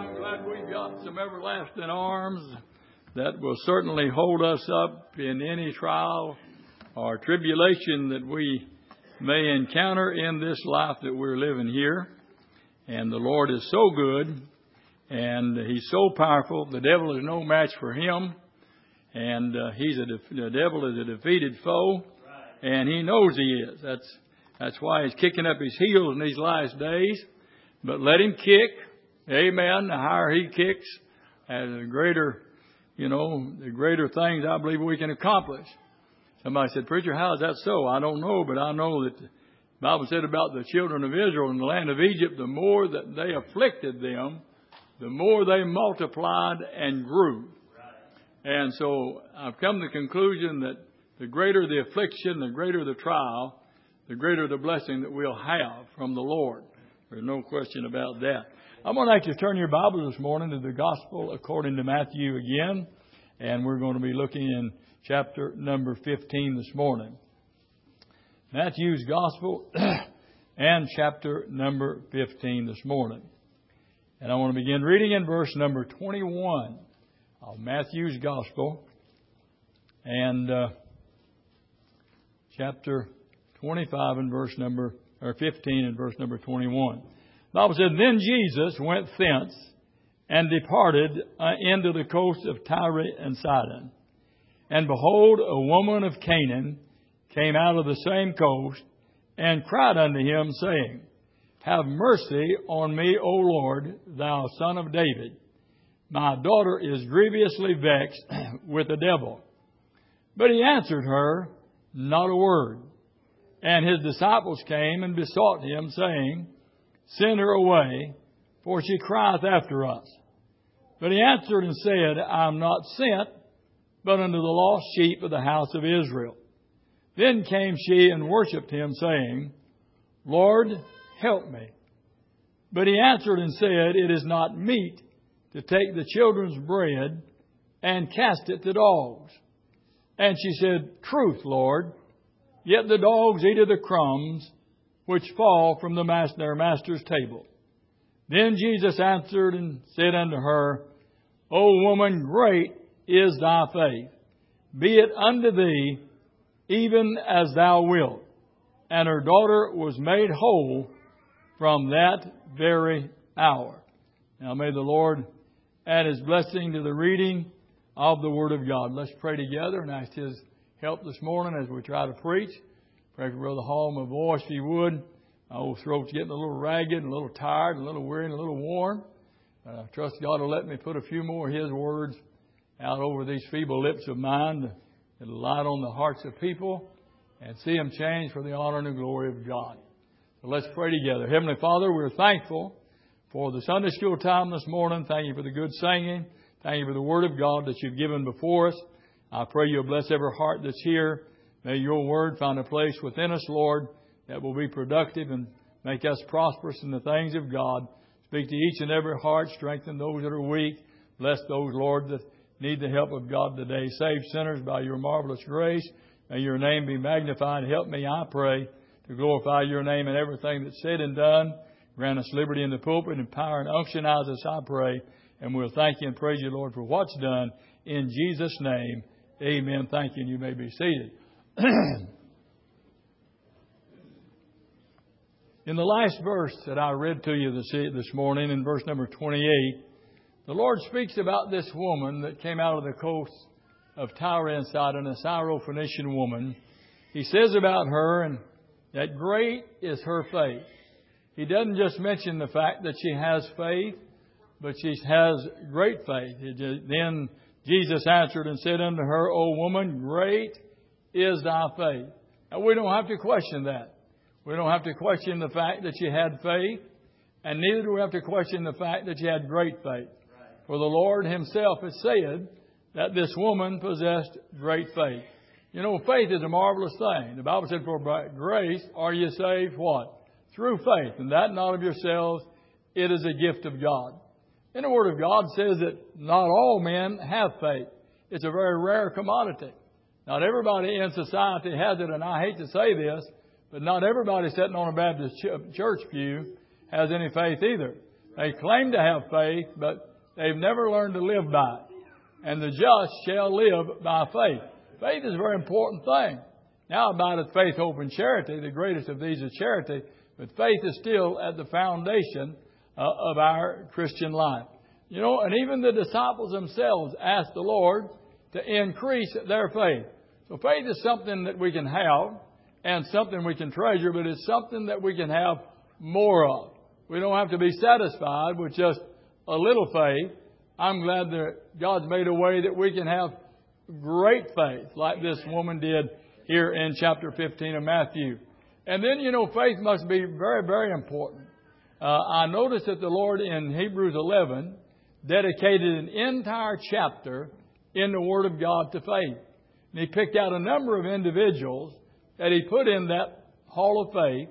I'm glad we've got some everlasting arms that will certainly hold us up in any trial or tribulation that we may encounter in this life that we're living here. And the Lord is so good, and He's so powerful. The devil is no match for Him, and the devil is a defeated foe, and He knows He is. That's why He's kicking up His heels in these last days. But let Him kick. Amen. The higher He kicks, the greater things I believe we can accomplish. Somebody said, "Preacher, how is that so?" I don't know, but I know that the Bible said about the children of Israel in the land of Egypt, the more that they afflicted them, the more they multiplied and grew. And so I've come to the conclusion that the greater the affliction, the greater the trial, the greater the blessing that we'll have from the Lord. There's no question about that. I'm going to like to turn your Bible this morning to the Gospel according to Matthew again. And we're going to be looking in chapter number 15 this morning. Matthew's Gospel and chapter number 15 this morning. And I want to begin reading in verse number 21 of Matthew's Gospel and chapter 25 and verse number 15 and verse number 21. The Bible said, "Then Jesus went thence and departed into the coast of Tyre and Sidon. And behold, a woman of Canaan came out of the same coast and cried unto Him, saying, Have mercy on me, O Lord, thou Son of David. My daughter is grievously vexed with the devil. But He answered her not a word. And His disciples came and besought Him, saying, Send her away, for she crieth after us. But He answered and said, I am not sent, but unto the lost sheep of the house of Israel. Then came she and worshipped Him, saying, Lord, help me. But He answered and said, It is not meet to take the children's bread and cast it to dogs. And she said, Truth, Lord, yet the dogs eat of the crumbs which fall from their master's table. Then Jesus answered and said unto her, O woman, great is thy faith. Be it unto thee even as thou wilt. And her daughter was made whole from that very hour." Now may the Lord add His blessing to the reading of the Word of God. Let's pray together and ask His help this morning as we try to preach. Pray for Brother Hall, my voice, if He would. My old throat's getting a little ragged and a little tired and a little weary and a little warm. I trust God will let me put a few more of His words out over these feeble lips of mine. It'll light on the hearts of people and see them change for the honor and the glory of God. So let's pray together. Heavenly Father, we're thankful for the Sunday school time this morning. Thank You for the good singing. Thank You for the Word of God that You've given before us. I pray You'll bless every heart that's here. May Your Word find a place within us, Lord, that will be productive and make us prosperous in the things of God. Speak to each and every heart. Strengthen those that are weak. Bless those, Lord, that need the help of God today. Save sinners by Your marvelous grace. May Your name be magnified. Help me, I pray, to glorify Your name in everything that's said and done. Grant us liberty in the pulpit and power and unctionize us, I pray. And we'll thank You and praise You, Lord, for what's done. In Jesus' name, amen. Thank you, and you may be seated. In the last verse that I read to you this morning, in verse number 28, the Lord speaks about this woman that came out of the coast of Tyre and Sidon, a Syrophoenician woman. He says about her and that great is her faith. He doesn't just mention the fact that she has faith, but she has great faith. Then Jesus answered and said unto her, O woman, great is thy faith. Now we don't have to question that. We don't have to question the fact that she had faith, and neither do we have to question the fact that she had great faith. For the Lord Himself has said that this woman possessed great faith. You know, faith is a marvelous thing. The Bible said, For by grace are you saved, what? Through faith, and that not of yourselves, it is a gift of God. And the Word of God says that not all men have faith. It's a very rare commodity. Not everybody in society has it, and I hate to say this, but not everybody sitting on a Baptist church pew has any faith either. They claim to have faith, but they've never learned to live by it. And the just shall live by faith. Faith is a very important thing. Now about it, faith, hope, and charity. The greatest of these is charity. But faith is still at the foundation of our Christian life. You know, and even the disciples themselves asked the Lord to increase their faith. So faith is something that we can have and something we can treasure, but it's something that we can have more of. We don't have to be satisfied with just a little faith. I'm glad that God's made a way that we can have great faith like this woman did here in chapter 15 of Matthew. And then, you know, faith must be very, very important. I noticed that the Lord in Hebrews 11 dedicated an entire chapter in the Word of God to faith. And He picked out a number of individuals that He put in that hall of faith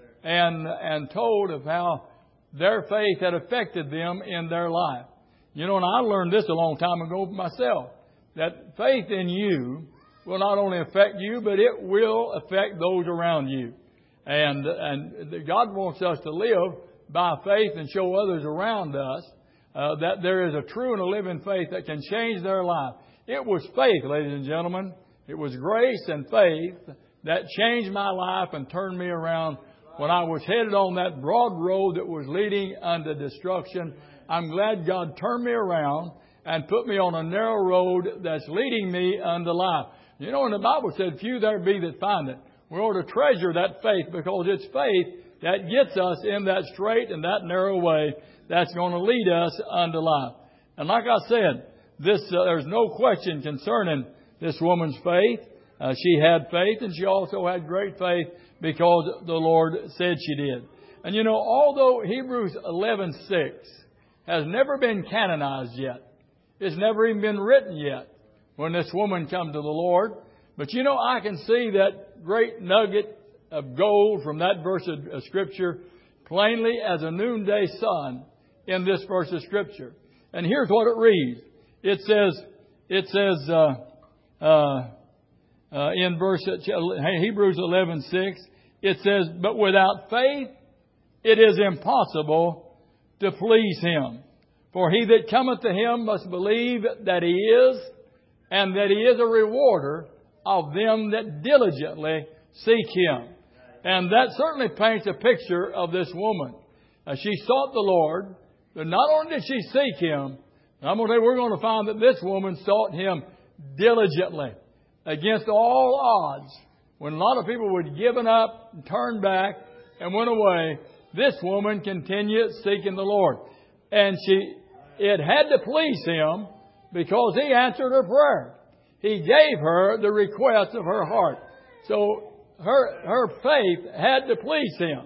and told of how their faith had affected them in their life. You know, and I learned this a long time ago myself, that faith in you will not only affect you, but it will affect those around you. And God wants us to live by faith and show others around us that there is a true and a living faith that can change their life. It was faith, ladies and gentlemen. It was grace and faith that changed my life and turned me around when I was headed on that broad road that was leading unto destruction. I'm glad God turned me around and put me on a narrow road that's leading me unto life. You know, and the Bible said, few there be that find it. We ought to treasure that faith because it's faith that gets us in that straight and that narrow way that's going to lead us unto life. And like I said, there's no question concerning this woman's faith. She had faith, and she also had great faith because the Lord said she did. And you know, although Hebrews 11:6 has never been canonized yet, it's never even been written yet when this woman come to the Lord. But you know, I can see that great nugget of gold from that verse of Scripture plainly as a noonday sun in this verse of Scripture. And here's what it reads. It says in Hebrews 11:6, it says, "But without faith it is impossible to please Him. For he that cometh to Him must believe that He is, and that He is a rewarder of them that diligently seek Him." And that certainly paints a picture of this woman. She sought the Lord, but not only did she seek Him, I'm going to tell you, we're going to find that this woman sought Him diligently against all odds. When a lot of people would given up, and turned back, and went away, this woman continued seeking the Lord. And it had to please Him because He answered her prayer. He gave her the request of her heart. So her faith had to please Him.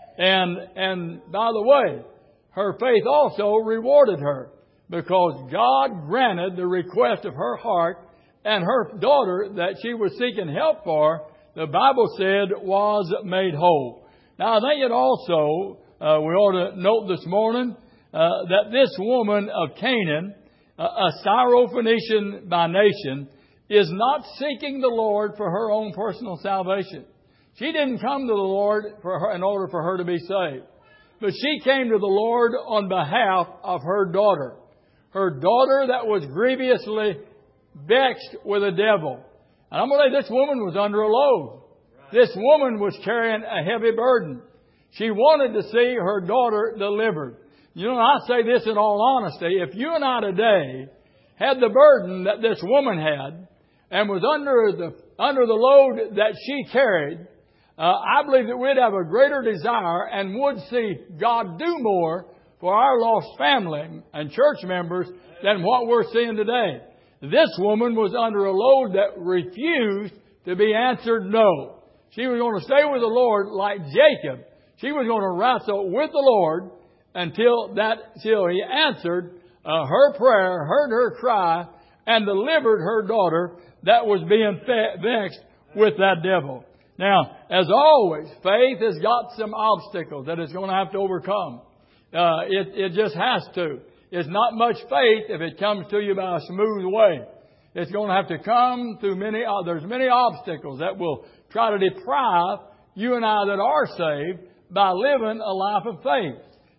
And by the way, her faith also rewarded her because God granted the request of her heart, and her daughter that she was seeking help for, the Bible said, was made whole. Now I think it also, we ought to note this morning, that this woman of Canaan, a Syrophoenician by nation, is not seeking the Lord for her own personal salvation. She didn't come to the Lord in order for her to be saved. But she came to the Lord on behalf of her daughter. Her daughter that was grievously vexed with the devil. And I'm going to tell you, this woman was under a load. This woman was carrying a heavy burden. She wanted to see her daughter delivered. You know, I say this in all honesty. If you and I today had the burden that this woman had and was under the load that she carried, I believe that we'd have a greater desire and would see God do more for our lost family and church members than what we're seeing today. This woman was under a load that refused to be answered no. She was going to stay with the Lord like Jacob. She was going to wrestle with the Lord until He answered her prayer, heard her cry, and delivered her daughter that was being vexed with that devil. Now, as always, faith has got some obstacles that it's going to have to overcome. It just has to. It's not much faith if it comes to you by a smooth way. It's going to have to come through there's many obstacles that will try to deprive you and I that are saved by living a life of faith.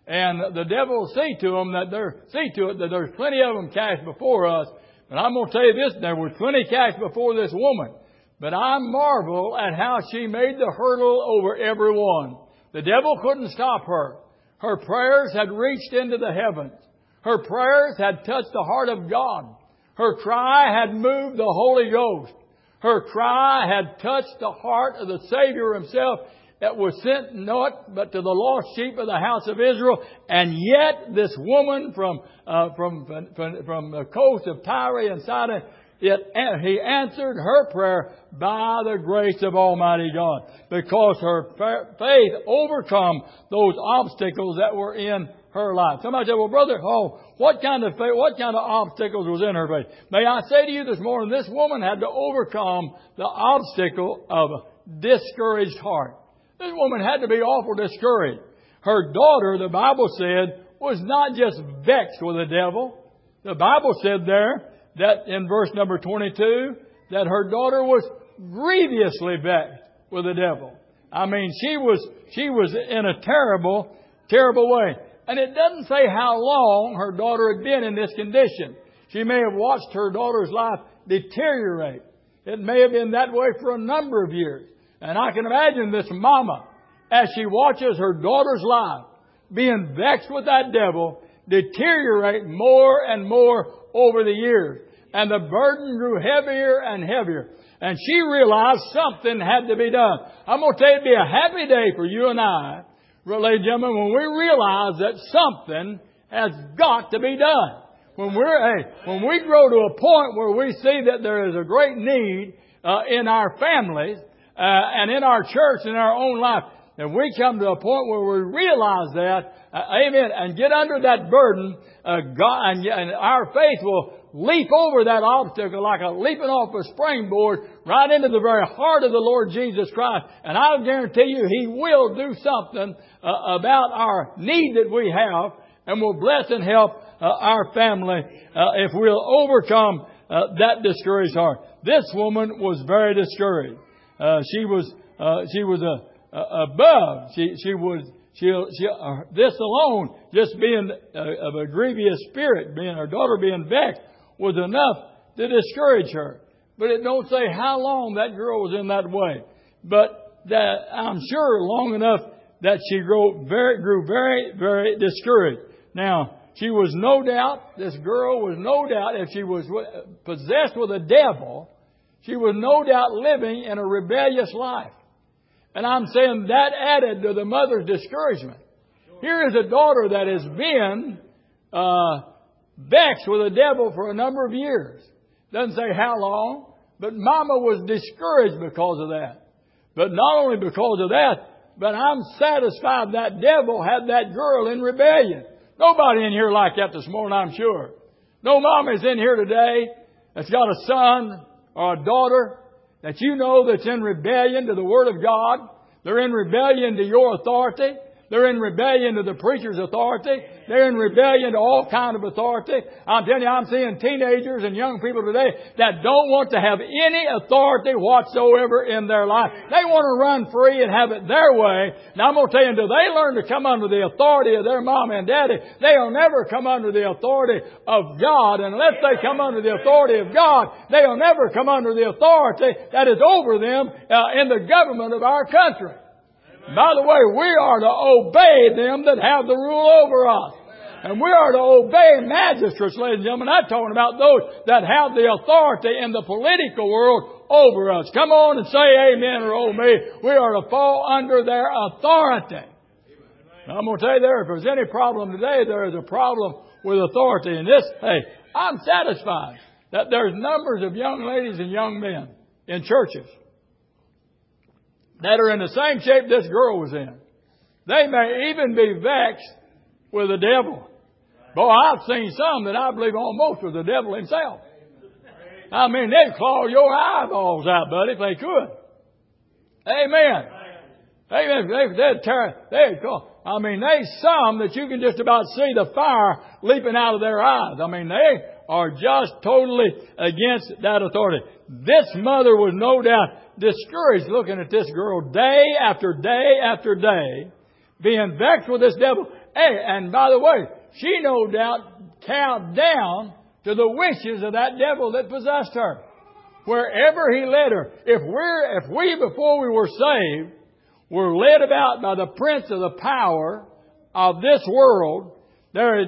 And the devil will see to it that there's plenty of them cast before us. But I'm going to tell you this, there was plenty cast before this woman. But I marvel at how she made the hurdle over everyone. The devil couldn't stop her. Her prayers had reached into the heavens. Her prayers had touched the heart of God. Her cry had moved the Holy Ghost. Her cry had touched the heart of the Savior Himself that was sent not but to the lost sheep of the house of Israel. And yet this woman from the coast of Tyre and Sidon, He answered her prayer by the grace of Almighty God, because her faith overcome those obstacles that were in her life. Somebody said, well, brother, what kind of faith, what kind of obstacles was in her faith? May I say to you this morning, this woman had to overcome the obstacle of a discouraged heart. This woman had to be awful discouraged. Her daughter, the Bible said, was not just vexed with the devil. The Bible said there that in verse number 22, that her daughter was grievously vexed with the devil. I mean, she was in a terrible, terrible way. And it doesn't say how long her daughter had been in this condition. She may have watched her daughter's life deteriorate. It may have been that way for a number of years. And I can imagine this mama, as she watches her daughter's life being vexed with that devil, deteriorate more and more over the years. And the burden grew heavier and heavier. And she realized something had to be done. I'm going to tell you, it'd be a happy day for you and I, ladies and gentlemen, when we realize that something has got to be done. When we grow to a point where we see that there is a great need in our families and in our church, in our own life, and we come to a point where we realize that, amen, and get under that burden, God, and our faith will leap over that obstacle like a leaping off a springboard right into the very heart of the Lord Jesus Christ. And I'll guarantee you He will do something about our need that we have, and will bless and help our family if we'll overcome that discouraged heart. This woman was very discouraged. She was above. This alone, just being of a grievous spirit, being her daughter being vexed, was enough to discourage her. But it don't say how long that girl was in that way. But that I'm sure long enough that she grew very, very discouraged. Now, she was no doubt, this girl was no doubt, if she was possessed with a devil, she was no doubt living in a rebellious life. And I'm saying that added to the mother's discouragement. Here is a daughter that has been vexed with the devil for a number of years. Doesn't say how long, but Mama was discouraged because of that. But not only because of that, but I'm satisfied that devil had that girl in rebellion. Nobody in here like that this morning, I'm sure. No mama is in here today that's got a son or a daughter that you know that's in rebellion to the Word of God. They're in rebellion to your authority. They're in rebellion to the preacher's authority. They're in rebellion to all kind of authority. I'm telling you, I'm seeing teenagers and young people today that don't want to have any authority whatsoever in their life. They want to run free and have it their way. Now I'm going to tell you, until they learn to come under the authority of their mom and daddy, they'll never come under the authority of God. And unless they come under the authority of God, they'll never come under the authority that is over them in the government of our country. By the way, we are to obey them that have the rule over us. And we are to obey magistrates, ladies and gentlemen. I'm talking about those that have the authority in the political world over us. Come on and say amen or oh me. We are to fall under their authority. Now, I'm going to tell you there, if there's any problem today, there is a problem with authority. And this, I'm satisfied that there's numbers of young ladies and young men in churches that are in the same shape this girl was in. They may even be vexed with the devil. Boy, I've seen some that I believe almost was the devil himself. I mean, they'd claw your eyeballs out, buddy, if they could. Amen. They'd claw. I mean, there's some that you can just about see the fire leaping out of their eyes. I mean, they are just totally against that authority. This mother was no doubt discouraged looking at this girl day after day after day, being vexed with this devil. Hey, and by the way, she no doubt cowed down to the wishes of that devil that possessed her. Wherever he led her. If we, before we were saved, were led about by the prince of the power of this world, there's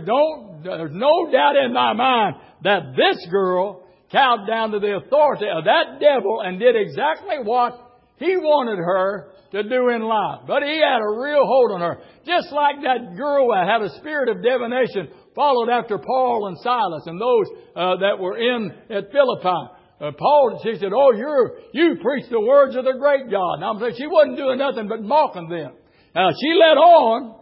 no doubt in my mind that this girl cowed down to the authority of that devil and did exactly what he wanted her to do in life. But he had a real hold on her. Just like that girl that had a spirit of divination followed after Paul and Silas and those that were at Philippi. Paul, she said, "Oh, you preach the words of the great God." And I'm saying she wasn't doing nothing but mocking them. She led on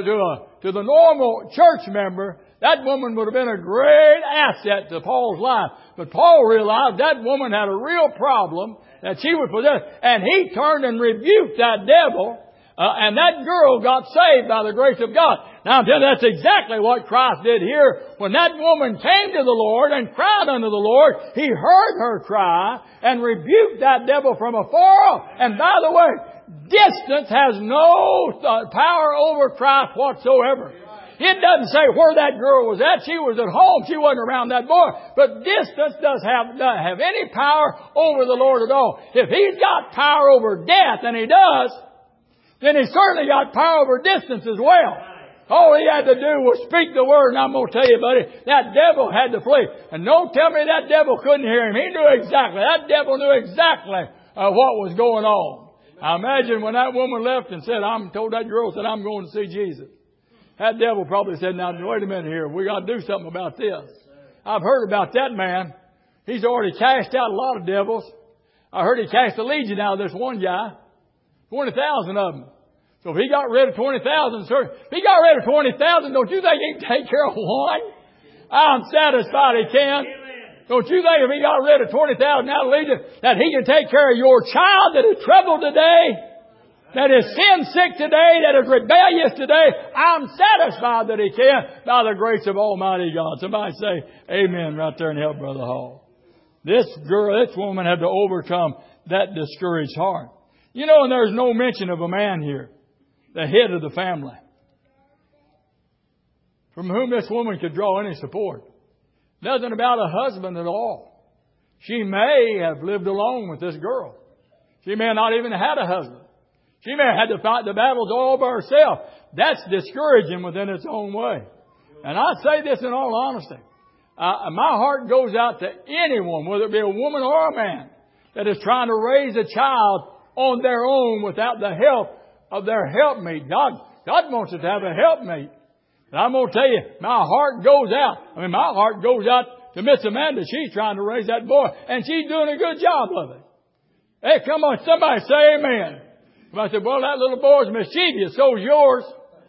to the normal church member. That woman would have been a great asset to Paul's life. But Paul realized that woman had a real problem that she would possess. And he turned and rebuked that devil. And that girl got saved by the grace of God. Now, I'm telling you, that's exactly what Christ did here. When that woman came to the Lord and cried unto the Lord, He heard her cry and rebuked that devil from afar off. And by the way, distance has no power over Christ whatsoever. It doesn't say where that girl was at. She was at home. She wasn't around that boy. But distance doesn't have any power over the Lord at all. If He's got power over death, and He does, then He certainly got power over distance as well. All He had to do was speak the word, and I'm going to tell you, buddy, that devil had to flee. And don't tell me that devil couldn't hear him. He knew exactly. That devil knew exactly what was going on. I imagine when that woman left and told that girl, I'm going to see Jesus. That devil probably said, "Now, wait a minute here. We got to do something about this." I've heard about that man. He's already cast out a lot of devils. I heard he cast a legion out of this one guy. 20,000 of them. So if he got rid of 20,000, sir, if he got rid of 20,000, don't you think he can take care of one? I'm satisfied he can. Don't you think if he got rid of 20,000 out of legion, that he can take care of your child that is troubled today? That is sin sick today, that is rebellious today. I'm satisfied that He can by the grace of Almighty God. Somebody say amen right there and help Brother Hall. This woman had to overcome that discouraged heart. You know, and there's no mention of a man here, the head of the family, from whom this woman could draw any support. Nothing about a husband at all. She may have lived alone with this girl. She may have not even had a husband. She may have had to fight the battles all by herself. That's discouraging within its own way. And I say this in all honesty. My heart goes out to anyone, whether it be a woman or a man, that is trying to raise a child on their own without the help of their helpmate. God wants us to have a helpmate. And I'm going to tell you, my heart goes out. My heart goes out to Miss Amanda. She's trying to raise that boy, and she's doing a good job of it. Hey, come on, somebody say amen. I said, well, that little boy's mischievous, so's yours.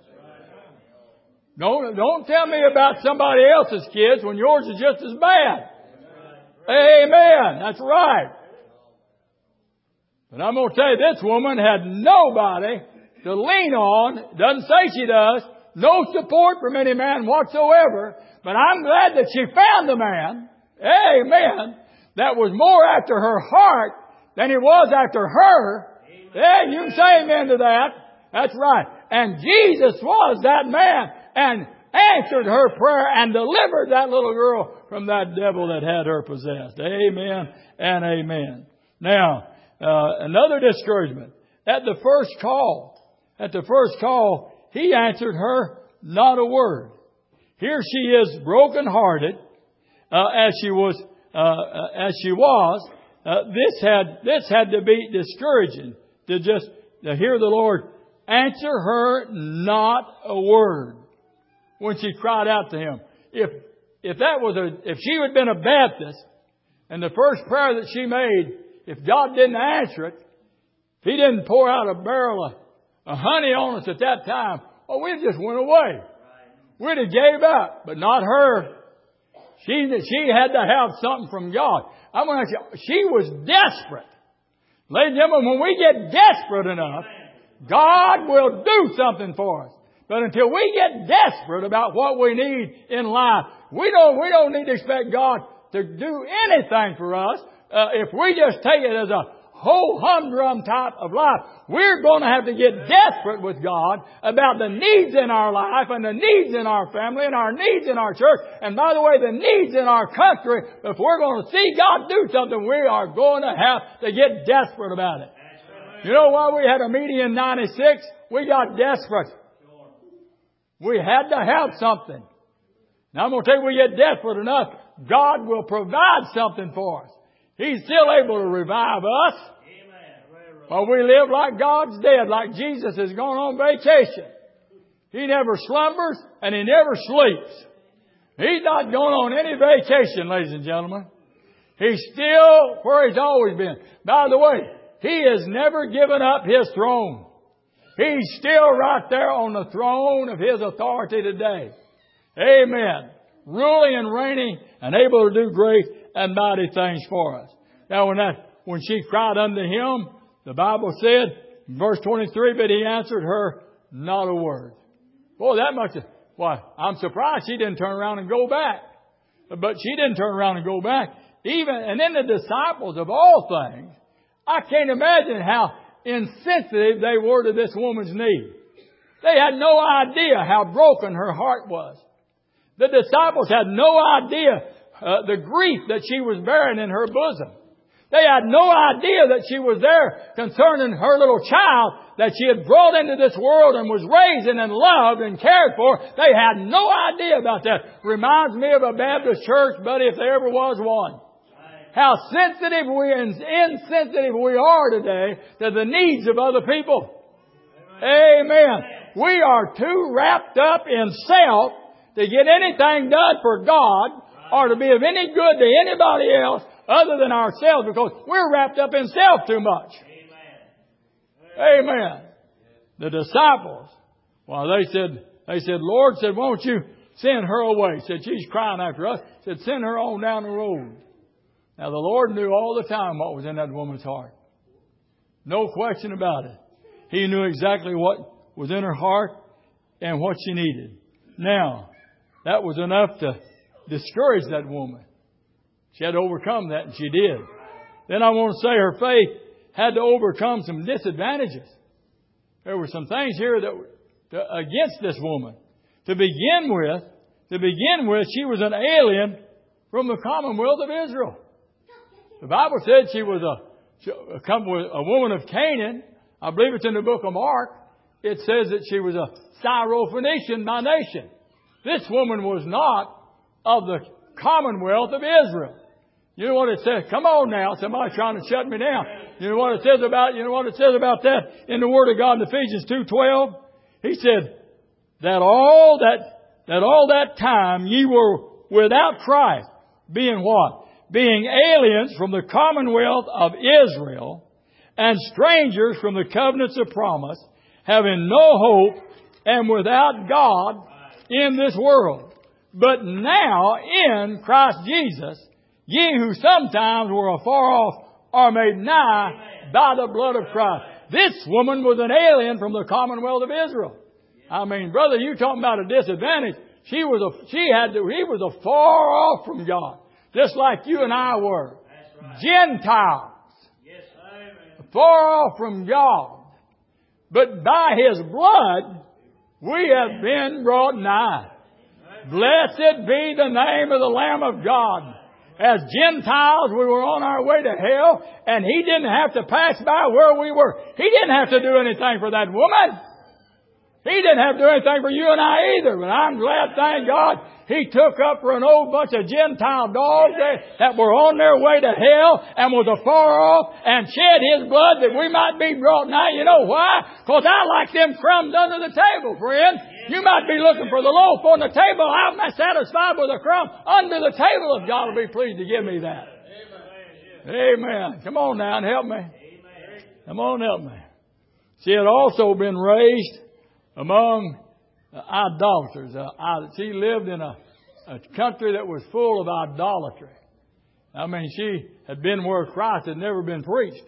Don't tell me about somebody else's kids when yours is just as bad. Amen. That's right. But I'm going to tell you, this woman had nobody to lean on. Doesn't say she does. No support from any man whatsoever. But I'm glad that she found a man. Amen. That was more after her heart than he was after her. Yeah, you can say amen to that. That's right. And Jesus was that man and answered her prayer and delivered that little girl from that devil that had her possessed. Amen and amen. Now, another discouragement. At the first call, He answered her not a word. Here she is brokenhearted, as she was. This had to be discouraging. To hear the Lord answer her not a word when she cried out to Him. If she had been a Baptist and the first prayer that she made, if God didn't answer it, if He didn't pour out a barrel of honey on us at that time, we just went away. We'd have gave up, but not her. She had to have something from God. I'm going to ask you, she was desperate. Ladies and gentlemen, when we get desperate enough, God will do something for us. But until we get desperate about what we need in life, we don't need to expect God to do anything for us if we just take it as a whole humdrum type of life. We're going to have to get desperate with God about the needs in our life and the needs in our family and our needs in our church. And by the way, the needs in our country. If we're going to see God do something, we are going to have to get desperate about it. You know why we had a meeting in 96? We got desperate. We had to have something. Now I'm going to tell you, we get desperate enough, God will provide something for us. He's still able to revive us. While we live like God's dead, like Jesus has gone on vacation. He never slumbers and He never sleeps. He's not going on any vacation, ladies and gentlemen. He's still where He's always been. By the way, He has never given up His throne. He's still right there on the throne of His authority today. Amen. Ruling and reigning and able to do great and mighty things for us. Now when she cried unto Him, the Bible said, in verse 23, but He answered her not a word. Boy, that must have, why, I'm surprised she didn't turn around and go back. But she didn't turn around and go back. And then the disciples of all things, I can't imagine how insensitive they were to this woman's need. They had no idea how broken her heart was. The disciples had no idea the grief that she was bearing in her bosom. They had no idea that she was there concerning her little child that she had brought into this world and was raised and loved and cared for. They had no idea about that. Reminds me of a Baptist church, buddy, if there ever was one. How sensitive and insensitive we are today to the needs of other people. Amen. We are too wrapped up in self to get anything done for God or to be of any good to anybody else other than ourselves, because we're wrapped up in self too much. Amen. The disciples, well, they said, Lord, said, won't you send her away? Said, she's crying after us. Said, send her on down the road. Now the Lord knew all the time what was in that woman's heart. No question about it. He knew exactly what was in her heart and what she needed. Now, that was enough to discourage that woman. She had to overcome that, and she did. Then I want to say her faith had to overcome some disadvantages. There were some things here that were against this woman. To begin with, she was an alien from the commonwealth of Israel. The Bible said she was a woman of Canaan. I believe it's in the book of Mark. It says that she was a Syrophoenician by nation. This woman was not of the commonwealth of Israel. You know what it says? Come on now. Somebody's trying to shut me down. You know what it says about that in the Word of God in Ephesians 2:12? He said that all that time ye were without Christ, being what? Being aliens from the commonwealth of Israel and strangers from the covenants of promise, having no hope and without God in this world. But now in Christ Jesus, ye who sometimes were afar off are made nigh by the blood of Christ. This woman was an alien from the commonwealth of Israel. I mean, brother, you talking about a disadvantage. He was afar off from God. Just like you and I were. Gentiles. Far off from God. But by His blood, we have been brought nigh. Blessed be the name of the Lamb of God. As Gentiles, we were on our way to hell, and He didn't have to pass by where we were. He didn't have to do anything for that woman. He didn't have to do anything for you and I either. But I'm glad, thank God, He took up for an old bunch of Gentile dogs that were on their way to hell and was afar off and shed His blood that we might be brought nigh. You know why? Because I like them crumbs under the table, friend. You might be looking for the loaf on the table. I'm not satisfied with a crumb under the table if God will be pleased to give me that. Amen. Come on now and help me. Come on, help me. She had also been raised among idolaters. She lived in a country that was full of idolatry. I mean, she had been where Christ had never been preached.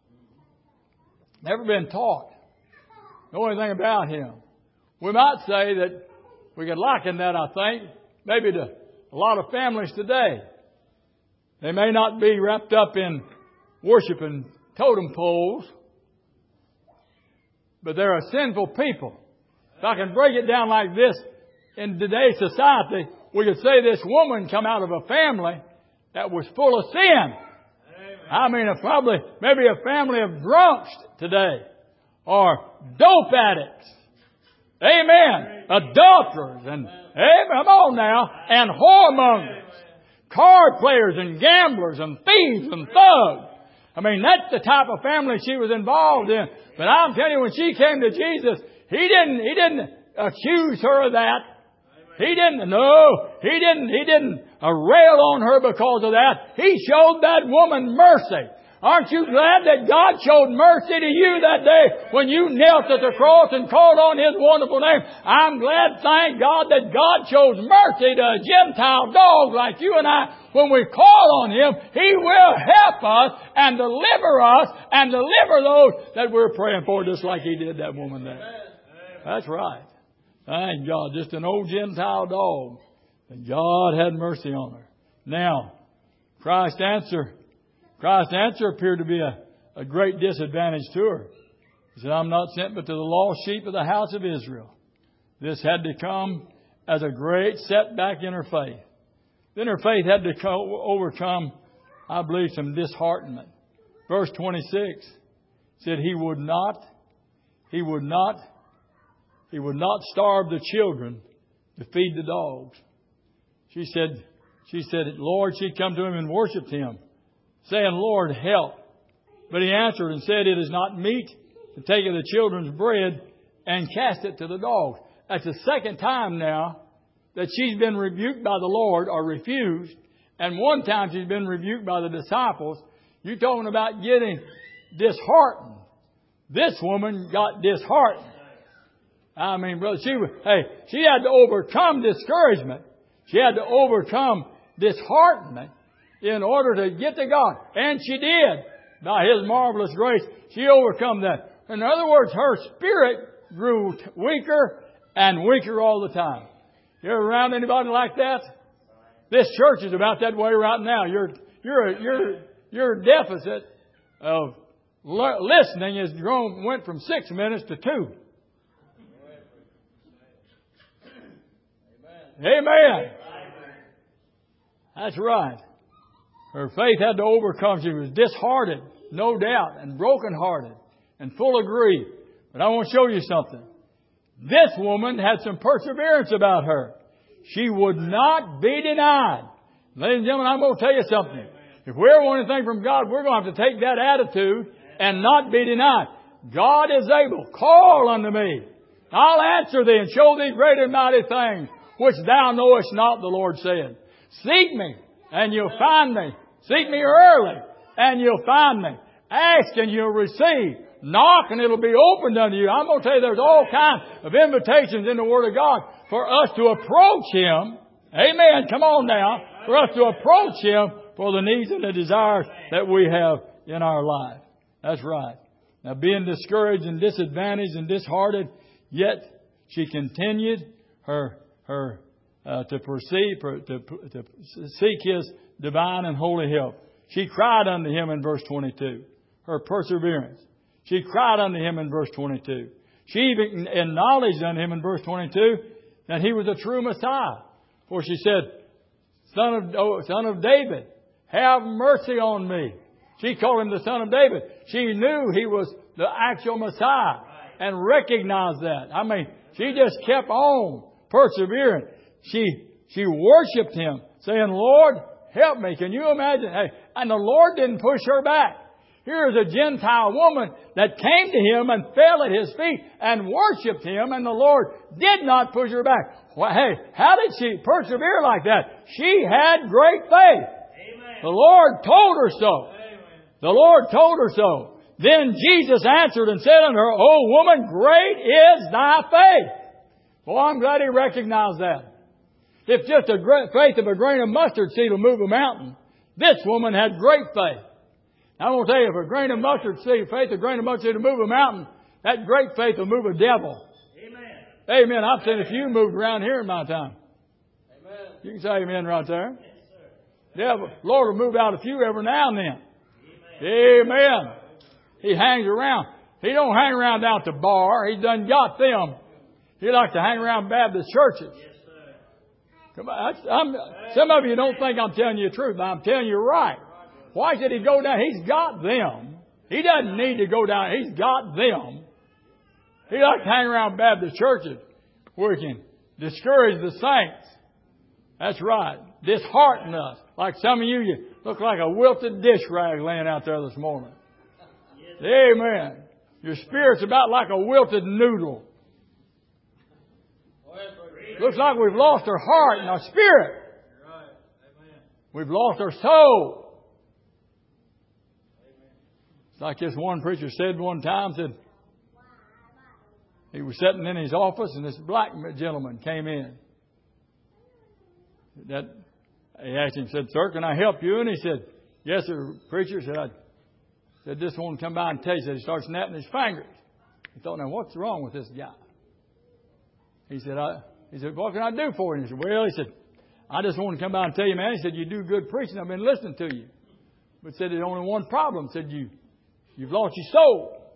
Never been taught. Know anything about Him. We might say that we could liken that, I think, maybe to a lot of families today. They may not be wrapped up in worshiping totem poles, but they're a sinful people. If I can break it down like this, in today's society, we could say this woman come out of a family that was full of sin. I mean, maybe a family of drunks today, or dope addicts. Amen. Adulterers and, come on now, and whoremongers, card players and gamblers and thieves and thugs. I mean, that's the type of family she was involved in. But I'm telling you, when she came to Jesus, He didn't accuse her of that. He didn't rail on her because of that. He showed that woman mercy. Aren't you glad that God showed mercy to you that day when you knelt at the cross and called on His wonderful name? I'm glad, thank God, that God shows mercy to a Gentile dog like you and I. When we call on Him, He will help us and deliver those that we're praying for, just like He did that woman there. That's right. Thank God. Just an old Gentile dog. And God had mercy on her. Now, Christ's answer appeared to be a great disadvantage to her. He said, I'm not sent but to the lost sheep of the house of Israel. This had to come as a great setback in her faith. Then her faith had to overcome, I believe, some disheartenment. Verse 26 said He would not starve the children to feed the dogs. She said, Lord, she'd come to Him and worshiped Him, saying, Lord, help. But He answered and said, it is not meet to take of the children's bread and cast it to the dogs. That's the second time now that she's been rebuked by the Lord or refused. And one time she's been rebuked by the disciples. You're talking about getting disheartened. This woman got disheartened. I mean, brother, she had to overcome discouragement. She had to overcome disheartenment in order to get to God. And she did. By His marvelous grace, she overcome that. In other words, her spirit grew weaker and weaker all the time. You ever around anybody like that? This church is about that way right now. Your deficit of listening went from 6 minutes to 2. Amen. That's right. Her faith had to overcome. She was disheartened, no doubt, and brokenhearted, and full of grief. But I want to show you something. This woman had some perseverance about her. She would not be denied. Ladies and gentlemen, I'm going to tell you something. If we ever want anything from God, we're going to have to take that attitude and not be denied. God is able. Call unto me. I'll answer thee and show thee great and mighty things which thou knowest not, the Lord said. Seek me and you'll find me. Seek me early and you'll find me. Ask and you'll receive. Knock and it'll be opened unto you. I'm going to tell you there's all kinds of invitations in the Word of God for us to approach Him. Amen. Come on now. For us to approach Him for the needs and the desires that we have in our life. That's right. Now being discouraged and disadvantaged and disheartened, yet she continued to seek His divine and holy help. She cried unto Him in verse 22. Her perseverance. She cried unto Him in verse 22. She even acknowledged unto Him in verse 22 that He was a true Messiah. For she said, Son of David, have mercy on me. She called Him the Son of David. She knew He was the actual Messiah and recognized that. I mean, she just kept on persevering. She worshiped Him, saying, Lord, help me. Can you imagine? Hey, and the Lord didn't push her back. Here is a Gentile woman that came to Him and fell at His feet and worshipped Him, and the Lord did not push her back. Well, hey, how did she persevere like that? She had great faith. Amen. The Lord told her so. Amen. The Lord told her so. Then Jesus answered and said unto her, O woman, great is thy faith. Well, I'm glad He recognized that. If just a faith of a grain of mustard seed will move a mountain, this woman had great faith. I'm going to tell you, if a grain of mustard seed, faith, a grain of mustard seed will move a mountain, that great faith will move a devil. Amen. Amen. I've seen a few moved around here in my time. Amen. You can say amen right there. Yes, sir. Devil, Lord will move out a few every now and then. Amen. Amen. He hangs around. He don't hang around down at the bar. He done got them. He likes to hang around Baptist churches. Come on, some of you don't think I'm telling you the truth, but I'm telling you right. Why should he go down? He's got them. He doesn't need to go down. He's got them. He likes to hang around Baptist churches where he can discourage the saints. That's right. Dishearten us. Like some of you look like a wilted dish rag laying out there this morning. Amen. Your spirit's about like a wilted noodle. Looks like we've lost our heart and our spirit. We've lost our soul. It's like this one preacher said one time, said he was sitting in his office and this black gentleman came in. He asked him, said, "Sir, can I help you?" And he said, "Yes, sir." Preacher said, "This one come by and tell you." He started snapping his fingers. He thought, now what's wrong with this guy? He said, "What can I do for you?" He said, "Well," he said, "I just want to come by and tell you, man." He said, "You do good preaching. I've been listening to you." But said, "There's only one problem." Said, You've lost your soul.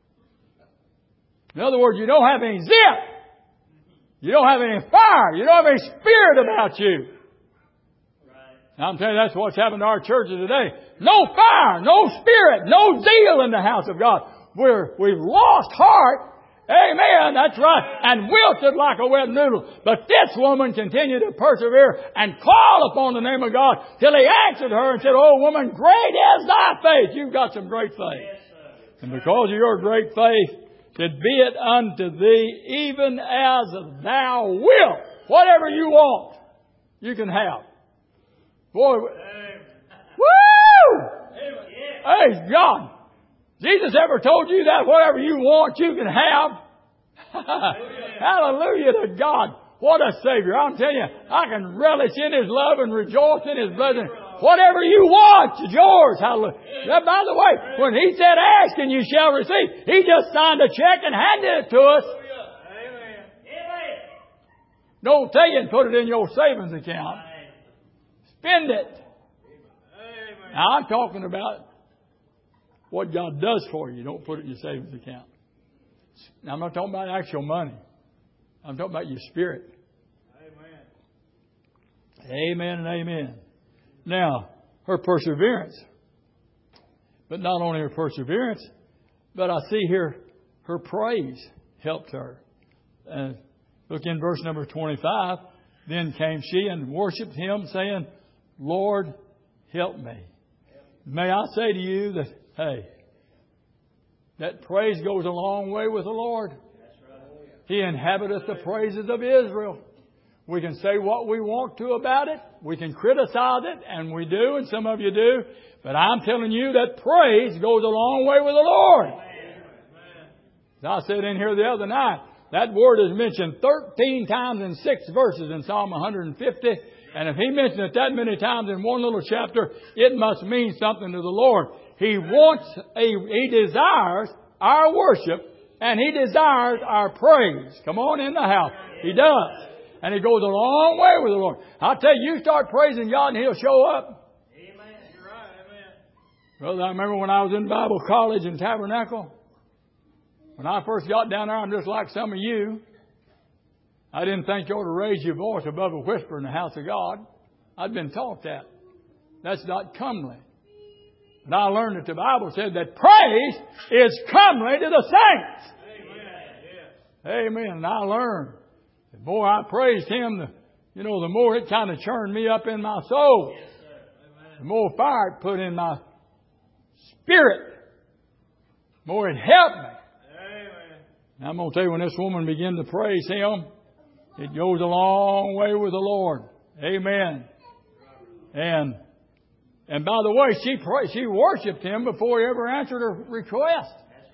In other words, you don't have any zip. You don't have any fire. You don't have any spirit about you. Now, I'm telling you, that's what's happened to our churches today. No fire, no spirit, no zeal in the house of God. We've lost heart. Amen. That's right. And wilted like a wet noodle. But this woman continued to persevere and call upon the name of God till he answered her and said, "Oh woman, great is thy faith." You've got some great faith. And because of your great faith, said, "Be it unto thee even as thou wilt." Whatever you want, you can have. Boy, woo! Praise God. Jesus ever told you that whatever you want, you can have? Hallelujah to God. What a Savior. I'm telling you, I can relish in His love and rejoice in His blessing. Whatever you want is yours. Hallelujah. By the way, when He said, "Ask and you shall receive," He just signed a check and handed it to us. Don't take it and put it in your savings account. Spend it. Now, I'm talking about what God does for you. Don't put it in your savings account. Now, I'm not talking about actual money. I'm talking about your spirit. Amen and amen. Now, her perseverance. But not only her perseverance, but I see here her praise helped her. Look in verse number 25. Then came she and worshipped Him, saying, "Lord, help me." May I say to you that, hey, that praise goes a long way with the Lord. He inhabiteth the praises of Israel. We can say what we want to about it. We can criticize it, and we do, and some of you do. But I'm telling you that praise goes a long way with the Lord. As I said in here the other night, that word is mentioned 13 times in 6 verses in Psalm 150. And if He mentioned it that many times in one little chapter, it must mean something to the Lord. He desires our worship, and He desires our praise. Come on in the house. He does. And it goes a long way with the Lord. I'll tell you, you start praising God and He'll show up. Amen. You're right. Amen. Brother, I remember when I was in Bible college in Tabernacle. When I first got down there, I'm just like some of you. I didn't think you ought to raise your voice above a whisper in the house of God. I'd been taught that. That's not comely. And I learned that the Bible said that praise is comely to the saints. Amen. Amen. And I learned. The more I praised Him, the more it kind of churned me up in my soul. Yes, the more fire it put in my spirit. The more it helped me. Amen. Now I'm going to tell you, when this woman began to praise Him, it goes a long way with the Lord. Amen. And by the way, she worshipped Him before He ever answered her request. That's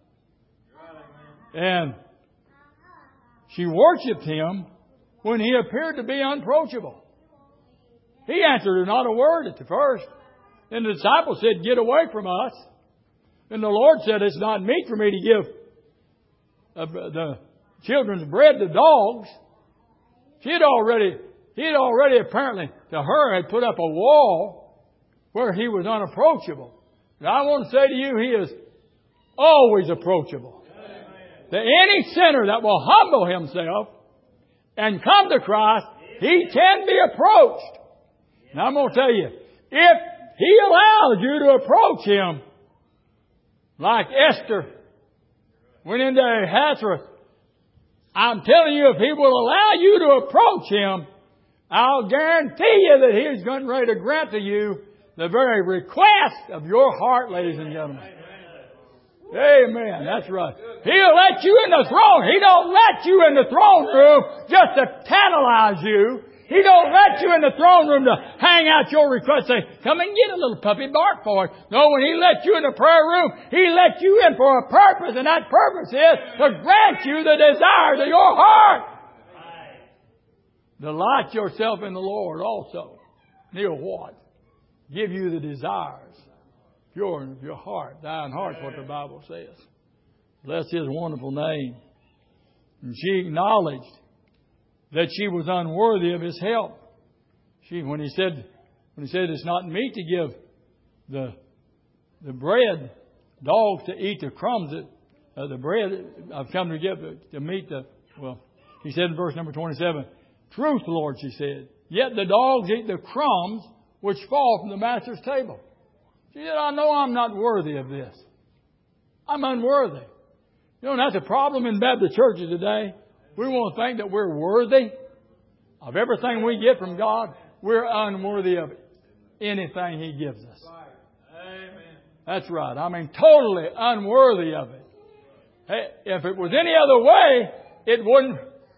right. And she worshipped Him when He appeared to be unapproachable. He answered her not a word at the first. Then the disciples said, "Get away from us." And the Lord said, "It's not meet for me to give the children's bread to dogs." He had already apparently to her had put up a wall where He was unapproachable. Now I want to say to you, He is Always approachable. That any sinner that will humble himself and come to Christ, he can be approached. Now I'm going to tell you, if He allows you to approach Him, like Esther went into Ahasuerus, I'm telling you, if He will allow you to approach Him, I'll guarantee you that He's getting ready to grant to you the very request of your heart, ladies and gentlemen. Amen. That's right. He'll let you in the throne. He don't let you in the throne room just to tantalize you. He don't let you in the throne room to hang out your request. Say, come and get a little puppy bark for it. No, when He lets you in the prayer room, He lets you in for a purpose, and that purpose is to grant you the desires of your heart. Delight yourself in the Lord also. And He'll what? Give you the desires. Pure of your heart. Thine heart, what the Bible says. Bless His wonderful name. And she acknowledged that she was unworthy of His help. When he said it's not meet to give the bread, dogs to eat the crumbs, the bread I've come to give to meet he said in verse number 27, truth, Lord, she said, yet the dogs eat the crumbs which fall from the master's table. She said, I know I'm not worthy of this. I'm unworthy. You know, that's a problem in Baptist churches today. We want to think that we're worthy of everything we get from God. We're unworthy of anything He gives us. That's right. I mean, totally unworthy of it. Hey, if it was any other way, it wouldn't.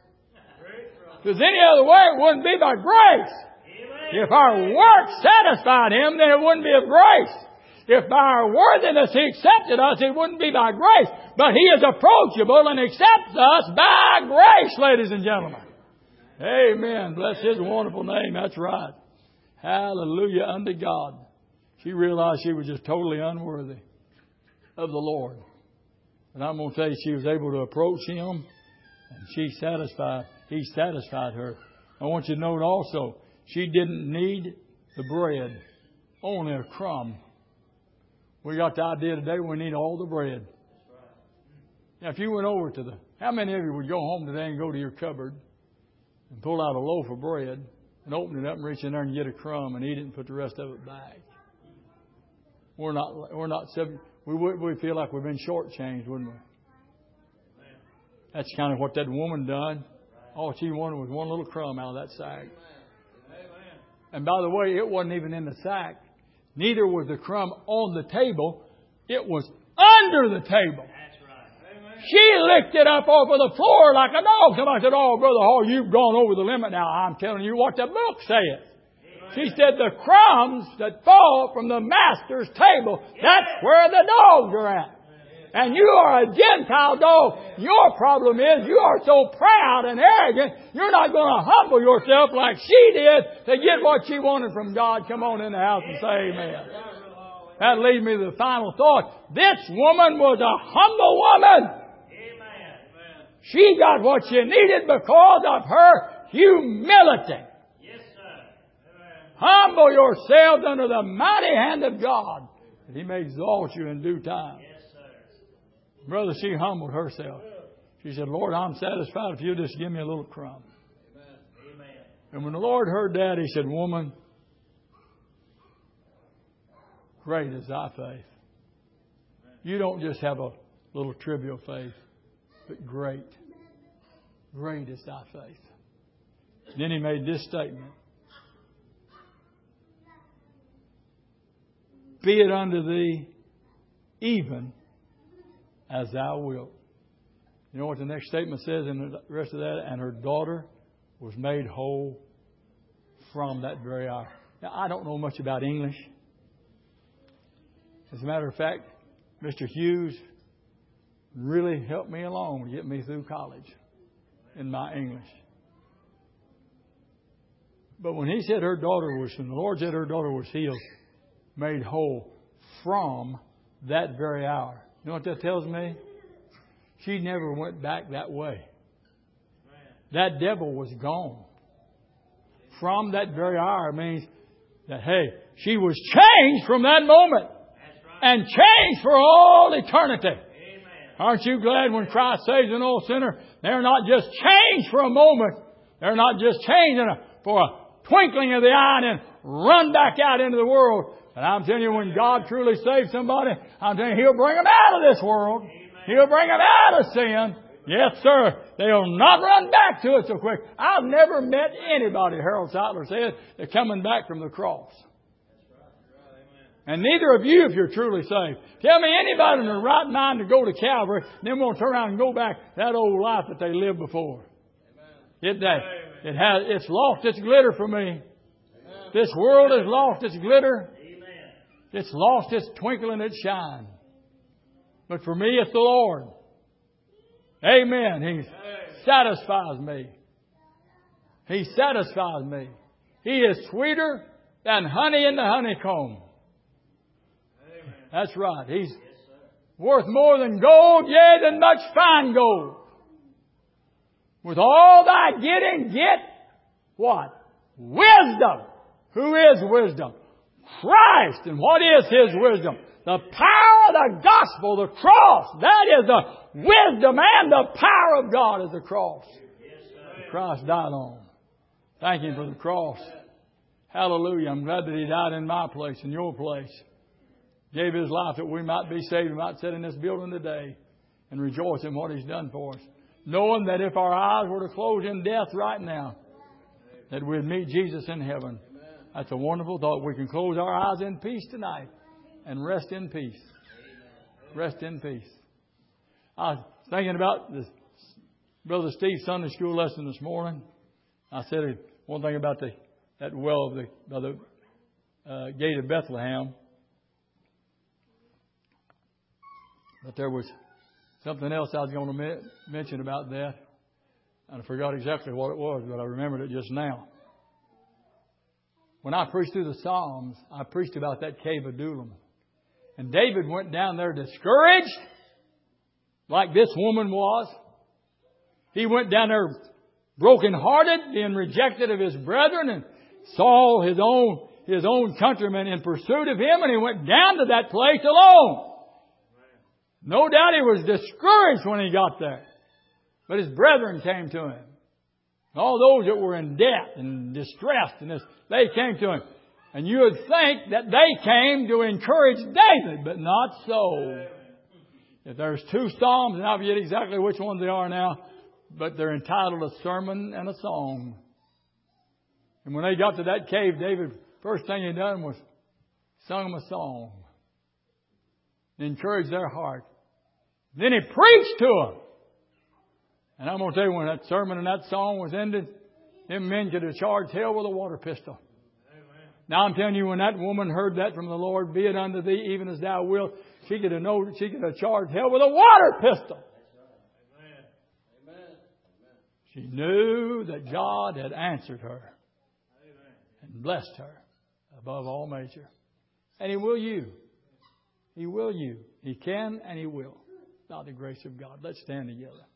If it was any other way, it wouldn't be by grace. If our works satisfied Him, then it wouldn't be of grace. If by our worthiness He accepted us, it wouldn't be by grace. But He is approachable and accepts us by grace, ladies and gentlemen. Amen. Bless His wonderful name. That's right. Hallelujah unto God. She realized she was just totally unworthy of the Lord. And I'm going to tell you, she was able to approach Him, and He satisfied her. I want you to note also, she didn't need the bread, only a crumb. We got the idea today we need all the bread. Now, if you went over how many of you would go home today and go to your cupboard and pull out a loaf of bread and open it up and reach in there and get a crumb and eat it and put the rest of it back? We're not subject. We feel like we've been shortchanged, wouldn't we? That's kind of what that woman done. All she wanted was one little crumb out of that sack. And by the way, it wasn't even in the sack. Neither was the crumb on the table. It was under the table. That's right. She licked it up off of the floor like a dog. Somebody said, oh, Brother Hall, you've gone over the limit now. I'm telling you what the book says. She said the crumbs that fall from the master's table, that's where the dogs are at. And you are a Gentile dog. Your problem is you are so proud and arrogant, you're not going to humble yourself like she did to get what she wanted from God. Come on in the house and say amen. That leads me to the final thought. This woman was a humble woman. She got what she needed because of her humility. Humble yourselves under the mighty hand of God, and He may exalt you in due time. Brother, she humbled herself. She said, Lord, I'm satisfied if you just give me a little crumb. Amen. And when the Lord heard that, He said, woman, great is thy faith. You don't just have a little trivial faith, but great. Great is thy faith. Then He made this statement. Be it unto thee even as thou wilt. You know what the next statement says in the rest of that? And her daughter was made whole from that very hour. Now, I don't know much about English. As a matter of fact, Mr. Hughes really helped me along to get me through college in my English. But when he said when the Lord said her daughter was healed, made whole from that very hour. You know what that tells me? She never went back that way. That devil was gone. From that very hour means that, hey, she was changed from that moment. And changed for all eternity. Aren't you glad when Christ saves an old sinner, they're not just changed for a moment. They're not just changed for a twinkling of the eye and then run back out into the world. But I'm telling you, when God truly saves somebody, I'm telling you, He'll bring them out of this world. He'll bring them out of sin. Yes, sir. They'll not run back to it so quick. I've never met anybody, Harold Seidler said, that's coming back from the cross. And neither of you, if you're truly saved. Tell me anybody in their right mind to go to Calvary, then won't turn around and go back that old life that they lived before. It's lost its glitter for me. This world has lost its glitter. It's lost its twinkle and its shine. But for me, it's the Lord. Amen. He satisfies me. He satisfies me. He is sweeter than honey in the honeycomb. That's right. He's worth more than gold, yea, than much fine gold. With all thy getting, get what? Wisdom. Who is wisdom? Christ. And what is His wisdom? The power of the gospel, the cross. That is the wisdom and the power of God is the cross. Christ died on. Thank Him for the cross. Hallelujah. I'm glad that He died in my place, in your place. Gave His life that we might be saved. We might sit in this building today and rejoice in what He's done for us. Knowing that if our eyes were to close in death right now, that we'd meet Jesus in heaven. That's a wonderful thought. We can close our eyes in peace tonight and rest in peace. Rest in peace. I was thinking about this Brother Steve's Sunday school lesson this morning. I said one thing about that well by the gate of Bethlehem. But there was something else I was going to mention about that. And I forgot exactly what it was, but I remembered it just now. When I preached through the Psalms, I preached about that cave of Adullam. And David went down there discouraged, like this woman was. He went down there brokenhearted, being rejected of his brethren, and saw his own countrymen in pursuit of him, and he went down to that place alone. No doubt he was discouraged when he got there. But his brethren came to him. All those that were in debt and distressed, they came to him. And you would think that they came to encourage David, but not so. If there's two Psalms, and I forget exactly which ones they are now, but they're entitled A Sermon and a Song. And when they got to that cave, David, first thing he done was sung them a song. Encouraged their heart. Then he preached to them. And I'm going to tell you, when that sermon and that song was ended, them men could have charged hell with a water pistol. Amen. Now I'm telling you, when that woman heard that from the Lord, be it unto thee even as thou wilt, she could have charged hell with a water pistol. Amen. Amen. She knew that God had answered her. Amen. And blessed her above all measure. And He will you. He will you. He can and He will. By the grace of God. Let's stand together.